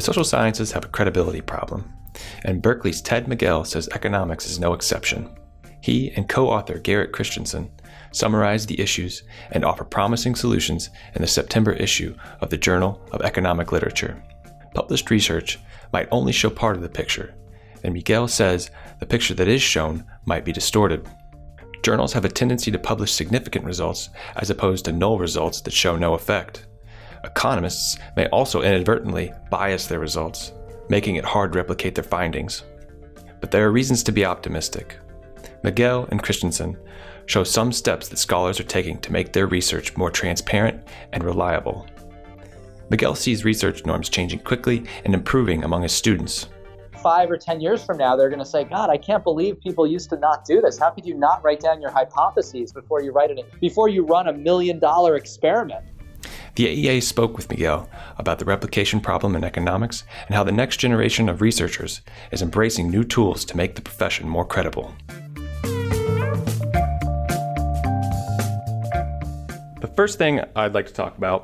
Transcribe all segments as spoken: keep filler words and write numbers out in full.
The social sciences have a credibility problem, and Berkeley's Ted Miguel says economics is no exception. He and co-author Garrett Christensen summarize the issues and offer promising solutions in the September issue of the Journal of Economic Literature. Published research might only show part of the picture, and Miguel says the picture that is shown might be distorted. Journals have a tendency to publish significant results as opposed to null results that show no effect. Economists may also inadvertently bias their results, making it hard to replicate their findings. But there are reasons to be optimistic. Miguel and Christensen show some steps that scholars are taking to make their research more transparent and reliable. Miguel sees research norms changing quickly and improving among his students. Five or ten years from now, they're going to say, God, I can't believe people used to not do this. How could you not write down your hypotheses before you write it, before you run a million dollar experiment? The A E A spoke with Miguel about the replication problem in economics and how the next generation of researchers is embracing new tools to make the profession more credible. The first thing I'd like to talk about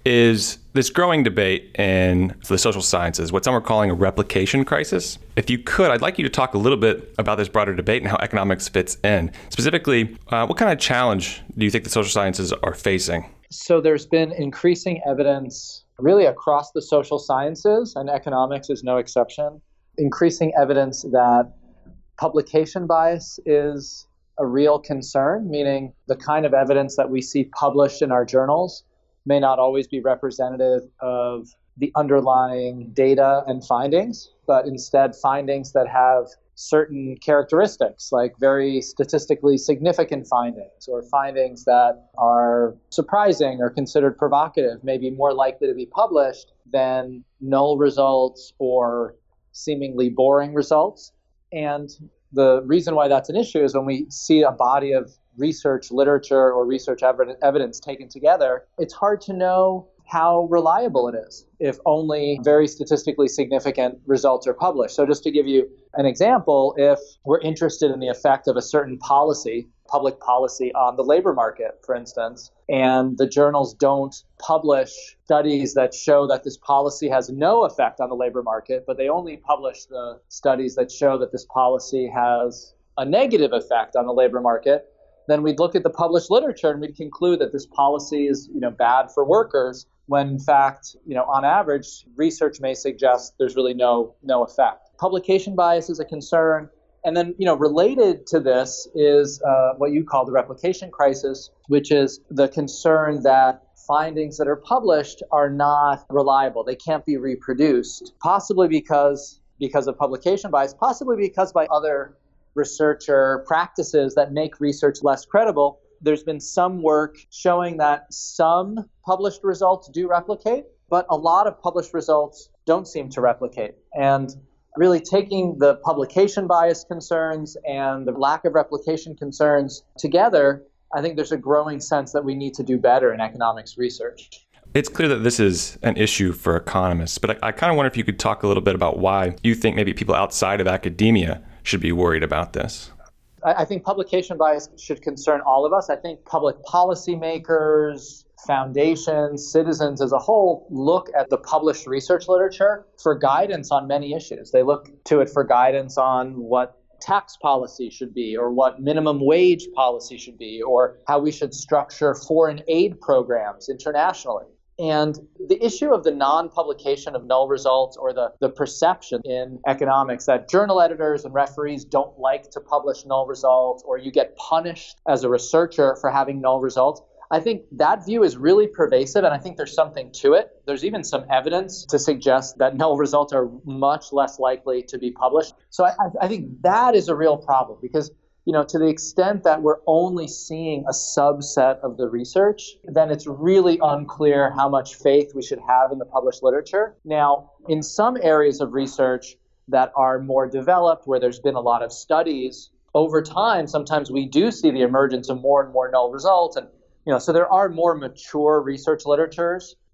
is this growing debate in the social sciences, what some are calling a replication crisis. If you could, I'd like you to talk a little bit about this broader debate and how economics fits in. Specifically, uh, what kind of challenge do you think the social sciences are facing? So there's been increasing evidence really across the social sciences, and economics is no exception, increasing evidence that publication bias is a real concern, meaning the kind of evidence that we see published in our journals may not always be representative of the underlying data and findings, but instead findings that have certain characteristics, like very statistically significant findings or findings that are surprising or considered provocative, may be more likely to be published than null results or seemingly boring results. And the reason why that's an issue is when we see a body of research literature or research ev- evidence taken together, it's hard to know how reliable it is if only very statistically significant results are published. So just to give you an example, if we're interested in the effect of a certain policy, public policy on the labor market, for instance, and the journals don't publish studies that show that this policy has no effect on the labor market, but they only publish the studies that show that this policy has a negative effect on the labor market, then we'd look at the published literature and we'd conclude that this policy is, you know, bad for workers, when in fact, you know, on average, research may suggest there's really no no effect. Publication bias is a concern. And then, you know, related to this is uh, what you call the replication crisis, which is the concern that findings that are published are not reliable. They can't be reproduced, possibly because because of publication bias, possibly because by other researcher practices that make research less credible. There's been some work showing that some published results do replicate, but a lot of published results don't seem to replicate. And really taking the publication bias concerns and the lack of replication concerns together, I think there's a growing sense that we need to do better in economics research. It's clear that this is an issue for economists, but I, I kind of wonder if you could talk a little bit about why you think maybe people outside of academia should be worried about this. I think publication bias should concern all of us. I think public policymakers, foundations, citizens as a whole look at the published research literature for guidance on many issues. They look to it for guidance on what tax policy should be, or what minimum wage policy should be, or how we should structure foreign aid programs internationally. And the issue of the non-publication of null results, or the, the perception in economics that journal editors and referees don't like to publish null results, or you get punished as a researcher for having null results, I think that view is really pervasive, and I think there's something to it. There's even some evidence to suggest that null results are much less likely to be published. So I, I think that is a real problem, because you know, to the extent that we're only seeing a subset of the research, then it's really unclear how much faith we should have in the published literature. Now, in some areas of research that are more developed, where there's been a lot of studies, over time, sometimes we do see the emergence of more and more null results. And, you know, so there are more mature research literatures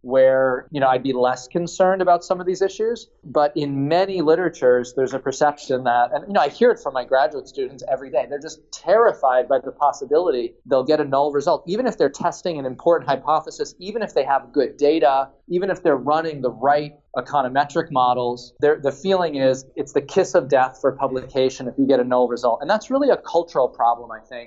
where, you know, I'd be less concerned about some of these issues. But in many literatures, there's a perception that, and, you know, I hear it from my graduate students every day. They're just terrified by the possibility they'll get a null result, even if they're testing an important hypothesis, even if they have good data, even if they're running the right econometric models. The feeling is it's the kiss of death for publication if you get a null result. And that's really a cultural problem, I think,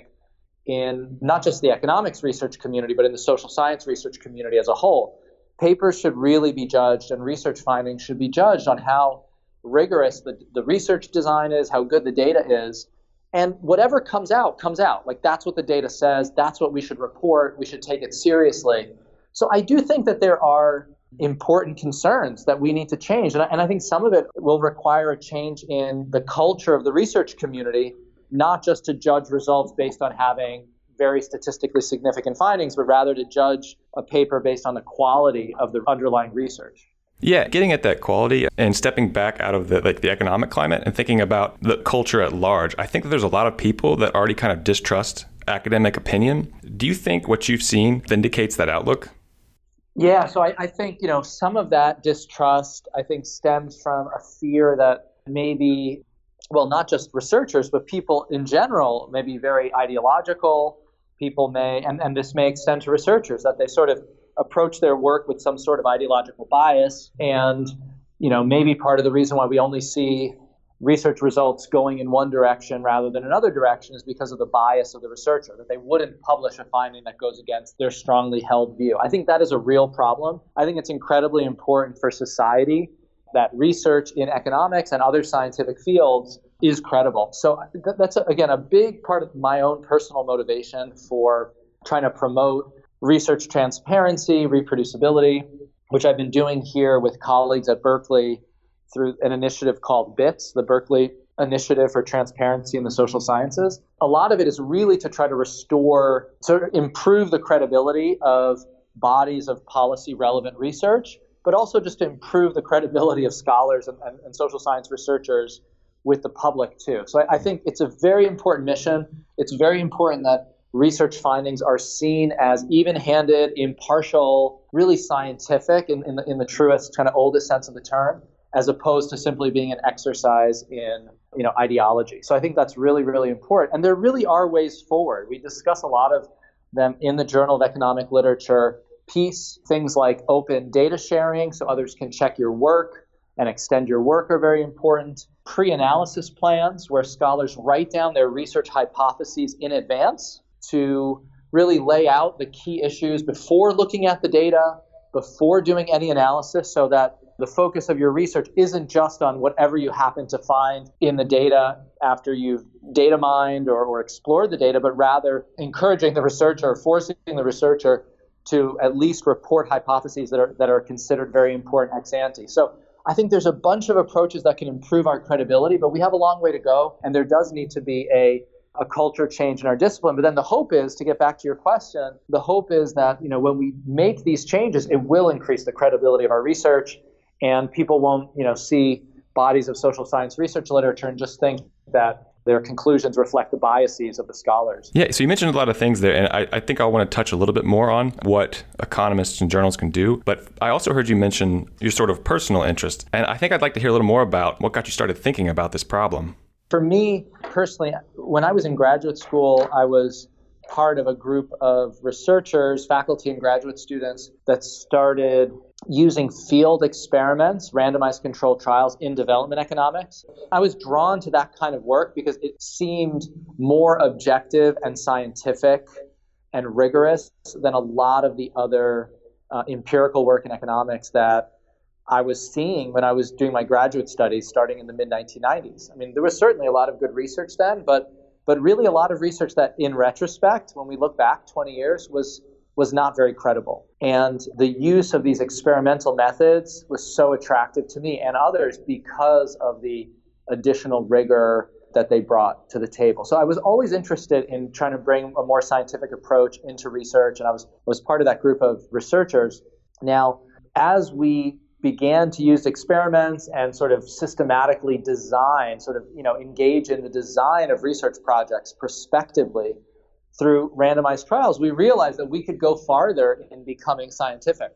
in not just the economics research community, but in the social science research community as a whole. Papers should really be judged, and research findings should be judged on how rigorous the, the research design is, how good the data is, and whatever comes out, comes out. Like, that's what the data says, that's what we should report, we should take it seriously. So I do think that there are important concerns that we need to change, and I, and I think some of it will require a change in the culture of the research community, not just to judge results based on having very statistically significant findings, but rather to judge a paper based on the quality of the underlying research. Yeah, getting at that quality and stepping back out of the like the economic climate and thinking about the culture at large. I think that there's a lot of people that already kind of distrust academic opinion. Do you think what you've seen vindicates that outlook? Yeah, so I, I think, you know, some of that distrust, I think, stems from a fear that maybe, well, not just researchers, but people in general may be very ideological. People may, and, and this may extend to researchers, that they sort of approach their work with some sort of ideological bias. And, you know, maybe part of the reason why we only see research results going in one direction rather than another direction is because of the bias of the researcher, that they wouldn't publish a finding that goes against their strongly held view. I think that is a real problem. I think it's incredibly important for society that research in economics and other scientific fields is credible. So th- that's, a, again, a big part of my own personal motivation for trying to promote research transparency, reproducibility, which I've been doing here with colleagues at Berkeley through an initiative called BITS, the Berkeley Initiative for Transparency in the Social Sciences. A lot of it is really to try to restore, sort of improve the credibility of bodies of policy relevant research, but also just to improve the credibility of scholars and, and, and social science researchers with the public too. So I, I think it's a very important mission. It's very important that research findings are seen as even-handed, impartial, really scientific in, in, the, in the truest, kind of oldest sense of the term, as opposed to simply being an exercise in, you know, ideology. So I think that's really, really important. And there really are ways forward. We discuss a lot of them in the Journal of Economic Literature piece. Things like open data sharing so others can check your work and extend your work are very important. Pre-analysis plans where scholars write down their research hypotheses in advance to really lay out the key issues before looking at the data, before doing any analysis, so that the focus of your research isn't just on whatever you happen to find in the data after you've data mined or, or explored the data, but rather encouraging the researcher, forcing the researcher to at least report hypotheses that are that are considered very important ex ante. So I think there's a bunch of approaches that can improve our credibility, but we have a long way to go, and there does need to be a a culture change in our discipline. But then the hope is, to get back to your question, the hope is that, you know, when we make these changes, it will increase the credibility of our research, and people won't, you know, see bodies of social science research literature and just think that their conclusions reflect the biases of the scholars. Yeah, so you mentioned a lot of things there, and I, I think I want to touch a little bit more on what economists and journals can do. But I also heard you mention your sort of personal interest, and I think I'd like to hear a little more about what got you started thinking about this problem. For me personally, when I was in graduate school, I was part of a group of researchers, faculty and graduate students that started using field experiments, randomized controlled trials in development economics. I was drawn to that kind of work because it seemed more objective and scientific and rigorous than a lot of the other uh, empirical work in economics that I was seeing when I was doing my graduate studies starting in the mid nineteen nineties. I mean, there was certainly a lot of good research then, but but really a lot of research that in retrospect, when we look back twenty years, was was not very credible. And the use of these experimental methods was so attractive to me and others because of the additional rigor that they brought to the table. So I was always interested in trying to bring a more scientific approach into research, and I was was part of that group of researchers. Now, as we began to use experiments and sort of systematically design, sort of, you know, engage in the design of research projects prospectively through randomized trials, we realized that we could go farther in becoming scientific.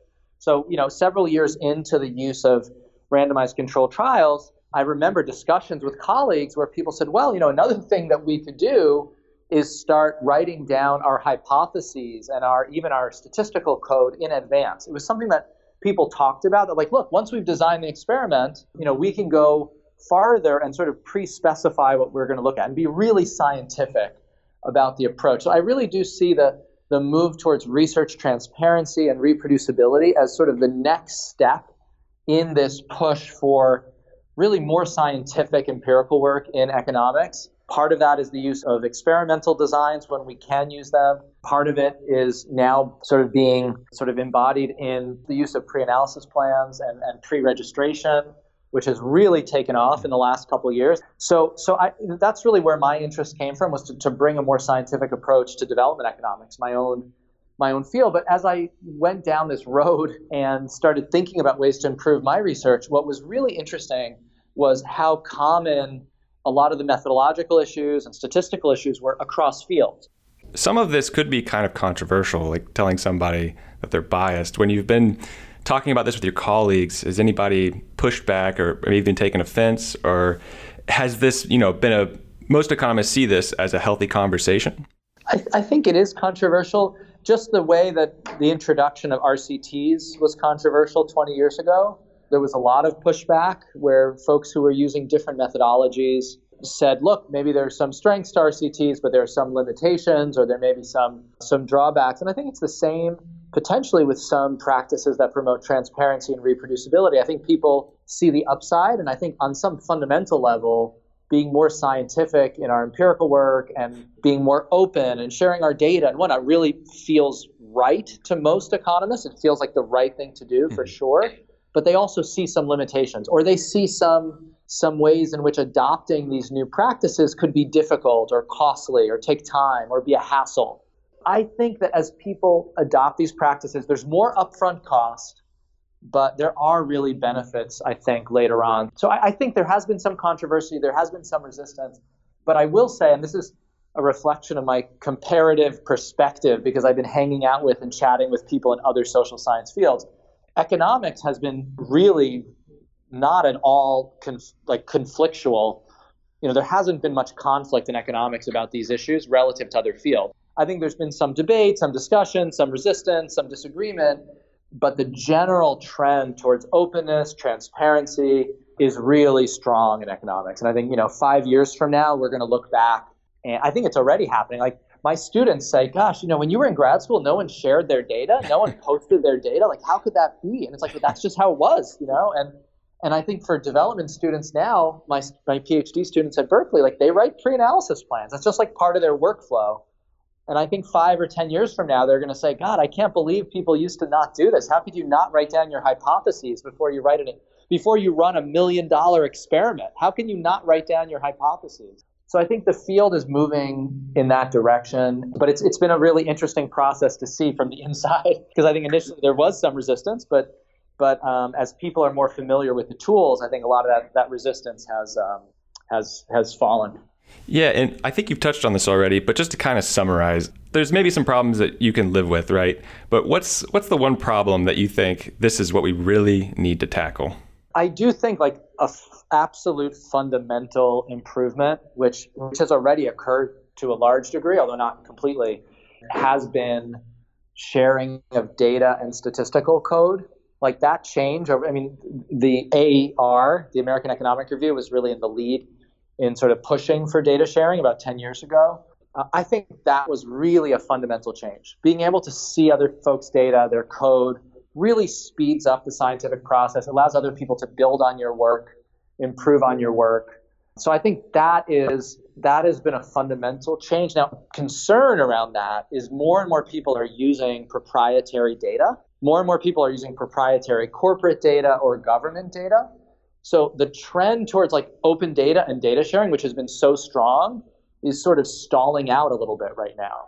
So, you know, several years into the use of randomized controlled trials, I remember discussions with colleagues where people said, well, you know, another thing that we could do is start writing down our hypotheses and our even our statistical code in advance. It was something that people talked about, that like, look, once we've designed the experiment, you know, we can go farther and sort of pre-specify what we're going to look at and be really scientific about the approach. So I really do see the the move towards research transparency and reproducibility as sort of the next step in this push for really more scientific empirical work in economics. Part of that is the use of experimental designs when we can use them. Part of it is now sort of being sort of embodied in the use of pre-analysis plans and, and pre-registration, which has really taken off in the last couple of years. So so I, that's really where my interest came from, was to, to bring a more scientific approach to development economics, my own my own field. But as I went down this road and started thinking about ways to improve my research, what was really interesting was how common a lot of the methodological issues and statistical issues were across fields. Some of this could be kind of controversial, like telling somebody that they're biased. When you've been talking about this with your colleagues, has anybody pushed back or even taken offense? Or has this, you know, been a, most economists see this as a healthy conversation? I, I think it is controversial. Just the way that the introduction of R C Ts was controversial twenty years ago. There was a lot of pushback where folks who were using different methodologies said, look, maybe there's some strengths to R C Ts, but there are some limitations, or there may be some some drawbacks. And I think it's the same potentially with some practices that promote transparency and reproducibility. I think people see the upside, and I think on some fundamental level, being more scientific in our empirical work and being more open and sharing our data and whatnot really feels right to most economists. It feels like the right thing to do for sure. But they also see some limitations, or they see some some ways in which adopting these new practices could be difficult or costly or take time or be a hassle. I think that as people adopt these practices, there's more upfront cost, but there are really benefits, I think, later on. So I, I think there has been some controversy, there has been some resistance, but I will say, and this is a reflection of my comparative perspective because I've been hanging out with and chatting with people in other social science fields, economics has been really not at all conf- like conflictual. You know, there hasn't been much conflict in economics about these issues relative to other fields. I think there's been some debate, some discussion, some resistance, some disagreement, but the general trend towards openness, transparency is really strong in economics. And I think, you know, five years from now, we're going to look back, and I think it's already happening. Like, my students say, gosh, you know, when you were in grad school, no one shared their data, no one posted their data. Like, how could that be? And it's like, well, that's just how it was, you know? And and I think for development students now, my my PhD students at Berkeley, like, they write pre-analysis plans. That's just like part of their workflow. And I think five or ten years from now, they're going to say, God, I can't believe people used to not do this. How could you not write down your hypotheses before you write it, before you run a million dollar experiment? How can you not write down your hypotheses? So I think the field is moving in that direction, but it's it's been a really interesting process to see from the inside, because I think initially there was some resistance, but but um, as people are more familiar with the tools, I think a lot of that, that resistance has um, has has fallen. Yeah, and I think you've touched on this already, but just to kind of summarize, there's maybe some problems that you can live with, right? But what's what's the one problem that you think this is what we really need to tackle? I do think like a f- absolute fundamental improvement, which which has already occurred to a large degree, although not completely, has been sharing of data and statistical code. Like that change, I mean, the A E R, the American Economic Review, was really in the lead in sort of pushing for data sharing about ten years ago. Uh, I think that was really a fundamental change. Being able to see other folks' data, their code, really speeds up the scientific process, allows other people to build on your work, improve on your work. So I think that is that has been a fundamental change. Now, concern around that is more and more people are using proprietary data. More and more people are using proprietary corporate data or government data. So the trend towards like open data and data sharing, which has been so strong, is sort of stalling out a little bit right now.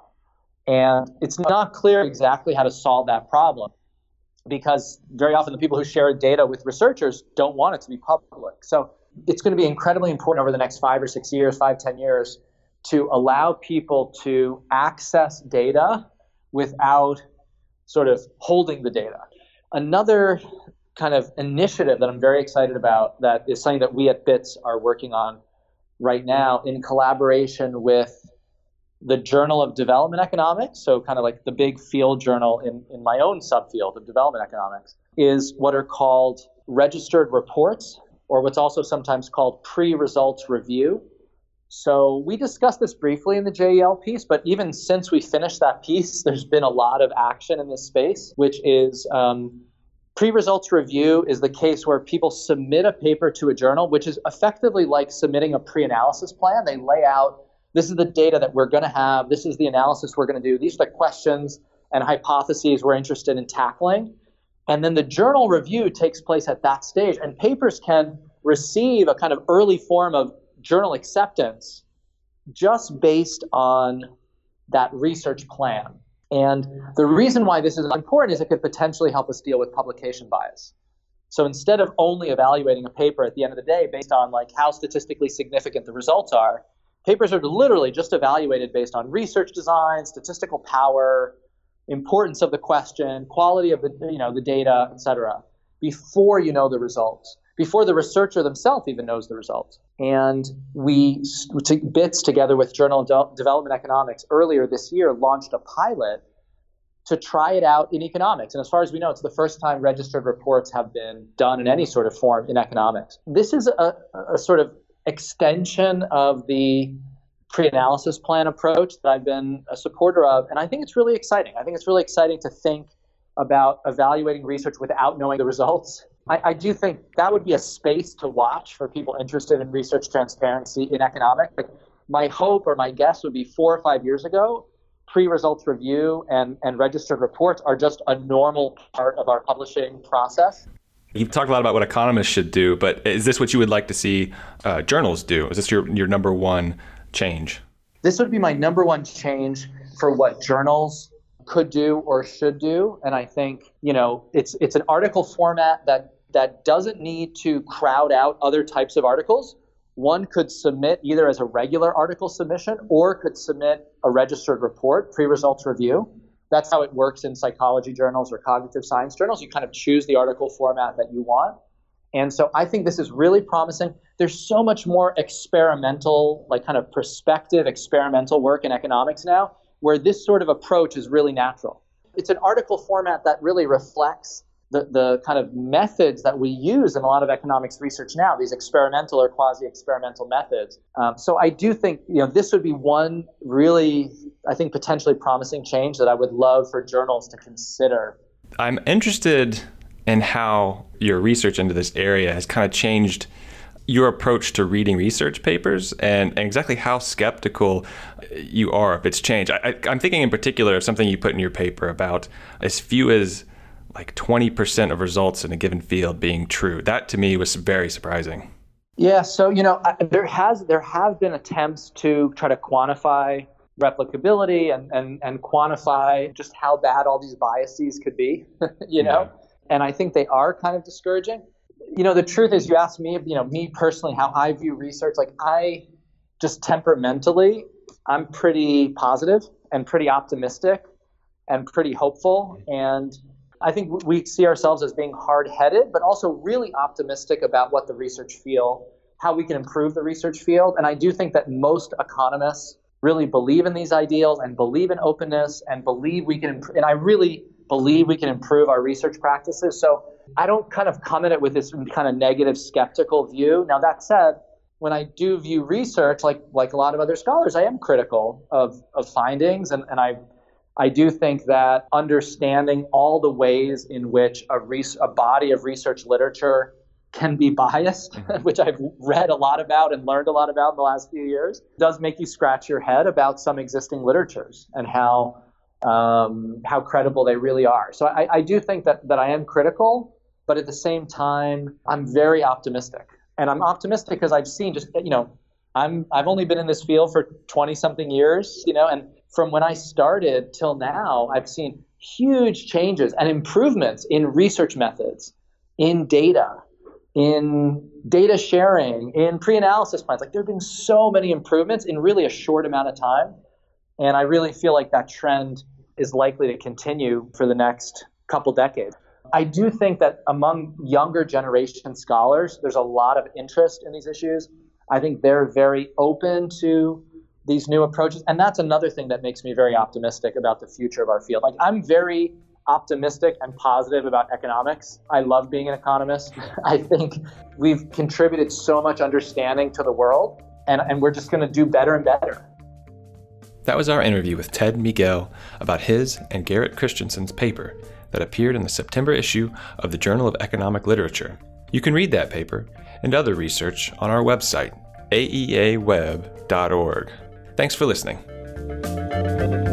And it's not clear exactly how to solve that problem, because very often the people who share data with researchers don't want it to be public. So it's going to be incredibly important over the next five or six years, five, ten years, to allow people to access data without sort of holding the data. Another kind of initiative that I'm very excited about that is something that we at BITS are working on right now in collaboration with the Journal of Development Economics, so kind of like the big field journal in, in my own subfield of development economics, is what are called registered reports, or what's also sometimes called pre-results review. So we discussed this briefly in the J E L piece, but even since we finished that piece, there's been a lot of action in this space, which is um, pre-results review is the case where people submit a paper to a journal, which is effectively like submitting a pre-analysis plan. They lay out, this is the data that we're going to have, this is the analysis we're going to do, these are the questions and hypotheses we're interested in tackling. And then the journal review takes place at that stage, and papers can receive a kind of early form of journal acceptance just based on that research plan. And the reason why this is important is it could potentially help us deal with publication bias. So instead of only evaluating a paper at the end of the day based on like how statistically significant the results are, papers are literally just evaluated based on research design, statistical power, importance of the question, quality of the, you know, the data, et cetera, before you know the results, before the researcher themselves even knows the results. And we, BITS, together with Journal of De- Development Economics, earlier this year launched a pilot to try it out in economics. And as far as we know, it's the first time registered reports have been done in any sort of form in economics. This is a, a sort of extension of the pre-analysis plan approach that I've been a supporter of, and I think it's really exciting. I think it's really exciting to think about evaluating research without knowing the results. I, I do think that would be a space to watch for people interested in research transparency in economics. Like my hope or my guess would be four or five years ago, pre-results review and, and registered reports are just a normal part of our publishing process. You've talked a lot about what economists should do, but is this what you would like to see uh, journals do? Is this your, your number one change? This would be my number one change for what journals could do or should do. And I think, you know, it's it's an article format that that doesn't need to crowd out other types of articles. One could submit either as a regular article submission or could submit a registered report, pre-results review. That's how it works in psychology journals or cognitive science journals. You kind of choose the article format that you want. And so I think this is really promising. There's so much more experimental, like kind of prospective experimental work in economics now, where this sort of approach is really natural. It's an article format that really reflects the, the kind of methods that we use in a lot of economics research now, these experimental or quasi-experimental methods. Um, so I do think, you know, this would be one really, I think, potentially promising change that I would love for journals to consider. I'm interested in how your research into this area has kind of changed your approach to reading research papers and, and exactly how skeptical you are if it's changed. I, I, I'm thinking in particular of something you put in your paper about as few as like twenty percent of results in a given field being true. That to me was very surprising. Yeah, so, you know, I, there has there have been attempts to try to quantify replicability and, and, and quantify just how bad all these biases could be, you know, yeah. And I think they are kind of discouraging. You know, the truth is, you asked me, you know, me personally, how I view research, like I just temperamentally, I'm pretty positive and pretty optimistic and pretty hopeful. And I think we see ourselves as being hard-headed, but also really optimistic about what the research field, how we can improve the research field. And I do think that most economists really believe in these ideals and believe in openness and believe we can, and I really believe we can improve our research practices. So I don't kind of come at it with this kind of negative, skeptical view. Now, that said, when I do view research, like like a lot of other scholars, I am critical of, of findings, and, and I I do think that understanding all the ways in which a, res- a body of research literature can be biased, mm-hmm. which I've read a lot about and learned a lot about in the last few years, does make you scratch your head about some existing literatures and how um, how credible they really are. So I, I do think that, that I am critical, but at the same time, I'm very optimistic. And I'm optimistic because I've seen just, you know, I'm, I've only been in this field for twenty something years, you know, and from when I started till now, I've seen huge changes and improvements in research methods, in data, in data sharing, in pre-analysis plans. Like there have been so many improvements in really a short amount of time. And I really feel like that trend is likely to continue for the next couple decades. I do think that among younger generation scholars, there's a lot of interest in these issues. I think they're very open to these new approaches. And that's another thing that makes me very optimistic about the future of our field. Like, I'm very optimistic and positive about economics. I love being an economist. I think we've contributed so much understanding to the world, and, and we're just going to do better and better. That was our interview with Ted Miguel about his and Garrett Christensen's paper that appeared in the September issue of the Journal of Economic Literature. You can read that paper and other research on our website, a e a web dot org. Thanks for listening.